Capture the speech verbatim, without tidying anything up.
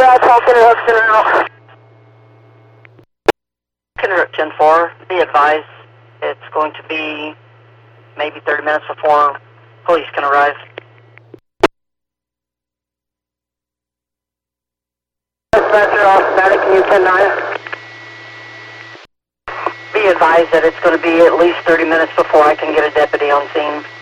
got Falcon and Hooks in now. ten four, be advised, it's going to be maybe thirty minutes before police can arrive. Dispatcher off static, can you ten nine? Be advised that it's going to be at least thirty minutes before I can get a deputy on scene.